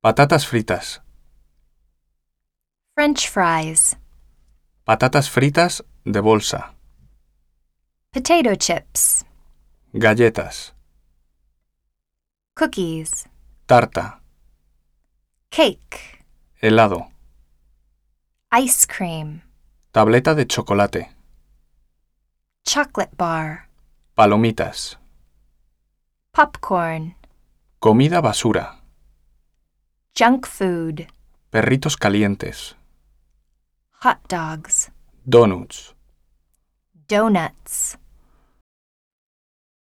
Patatas fritas. French fries. Patatas fritas de bolsa. Potato chips. Galletas. Cookies. Tarta. Cake. Helado. Ice cream. Tableta de chocolate. Chocolate bar. Palomitas. Popcorn. Comida basura. Junk food. Perritos calientes. Hot dogs. Donuts. Donuts.